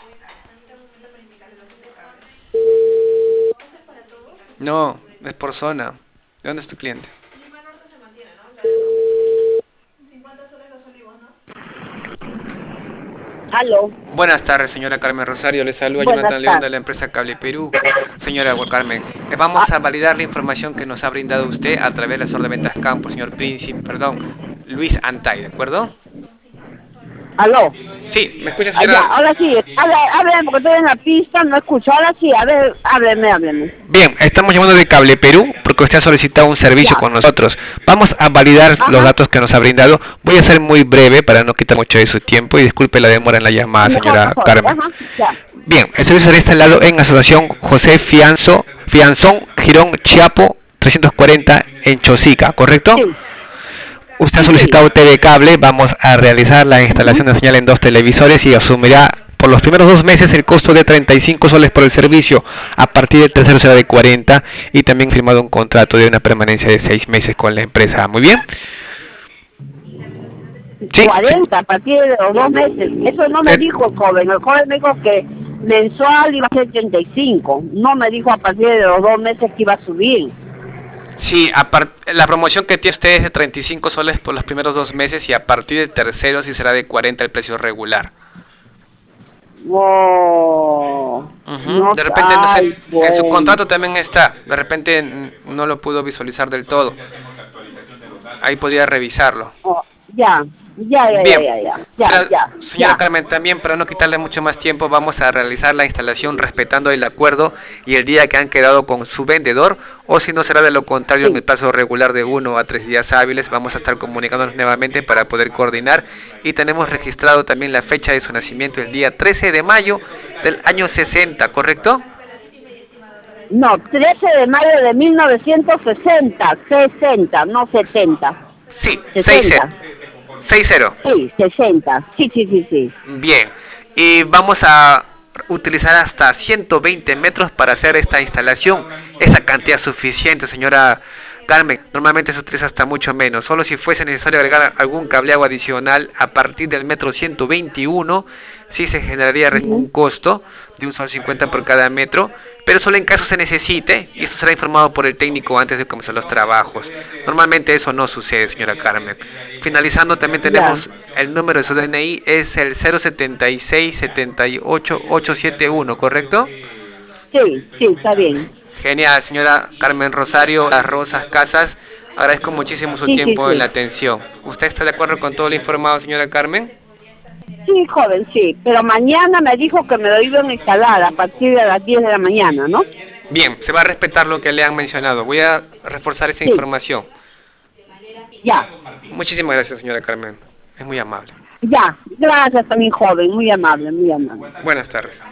No, es por zona. ¿De dónde es tu cliente? Aló, Buenas tardes, señora Carmen Rosario. Le saluda buenas Jonathan León de tardes. la empresa Cable Perú. Señora Carmen, Ah, vamos a validar la información que nos ha brindado usted a través de la de ventas campo, señor Príncipe, perdón, Luis Antay, ¿de acuerdo? aló. Sí, ¿me escucha, Ah, ya, señora? ahora sí. Hábleme porque estoy en la pista, no escucho. Ahora sí, a ver, hábleme. Bien, estamos llamando de Cable Perú porque usted ha solicitado un servicio Ya. con nosotros. Vamos a validar los Ajá. datos que nos ha brindado. Voy a ser muy breve para no quitar mucho de su tiempo y disculpe la demora en la llamada, señora Mejor. Carmen. Ajá, ya. Bien, el servicio será instalado en Asociación José Fianzón, Girón, Chiapo, 340 en Chosica, ¿correcto? Sí, Usted ha sí. solicitado TV cable, vamos a realizar la Ujú. instalación de señal en dos televisores y asumirá por los primeros 2 meses el costo de 35 soles por el servicio. A partir del tercero será de 40 y también firmado un contrato de una permanencia de 6 meses con la empresa. Muy bien. Sí, sí. 40 a partir de los 2 meses. Eso no me Eh, dijo el joven. El joven me dijo que mensual iba a ser 35. No me dijo a partir de los 2 meses que iba a subir. Sí, la promoción que tiene usted es de 35 soles por los primeros 2 meses y a partir del tercero sí será de 40 el precio regular. Oh, Ujú. no, De repente, no sé, ay, en su bueno. contrato también está. De repente no lo pudo visualizar del todo. Ahí podría revisarlo. Oh, ya, Bien, ya, señora ya. Carmen, también para no quitarle mucho más tiempo, vamos a realizar la instalación respetando el acuerdo y el día que han quedado con su vendedor, o si no será de lo contrario en el Sí. plazo regular de 1 a 3 días hábiles. Vamos a estar comunicándonos nuevamente para poder coordinar y tenemos registrado también la fecha de su nacimiento, el día 13 de mayo del año 60, ¿correcto? No, 13 de mayo de 1960, 60, no 70, Sí, 60. 60. 60. Sí, 60. Sí. Bien, y vamos a utilizar hasta 120 metros para hacer esta instalación. Esa cantidad es suficiente, señora Carmen. Normalmente se utiliza hasta mucho menos. Solo si fuese necesario agregar algún cableado adicional a partir del metro 121, sí se generaría un Ujú. costo de un sol 50 por cada metro, pero solo en caso se necesite, y esto será informado por el técnico antes de comenzar los trabajos. Normalmente eso no sucede, señora Carmen. Finalizando, también Ya. tenemos el número de su DNI, es el 076 78871, ¿correcto? Sí, está bien. Genial, señora Carmen Rosario, Las Rosas Casas. Agradezco muchísimo su tiempo en la Sí. atención. ¿Usted está de acuerdo con todo lo informado, señora Carmen? Sí, joven, sí. Pero mañana me dijo que me lo iban a instalar a partir de las 10 de la mañana, ¿no? Bien, se va a respetar lo que le han mencionado. Voy a reforzar esa Sí, información. ya, Muchísimas gracias, señora Carmen. Es muy amable. ya. Gracias también, joven. Muy amable, muy amable. Buenas tardes.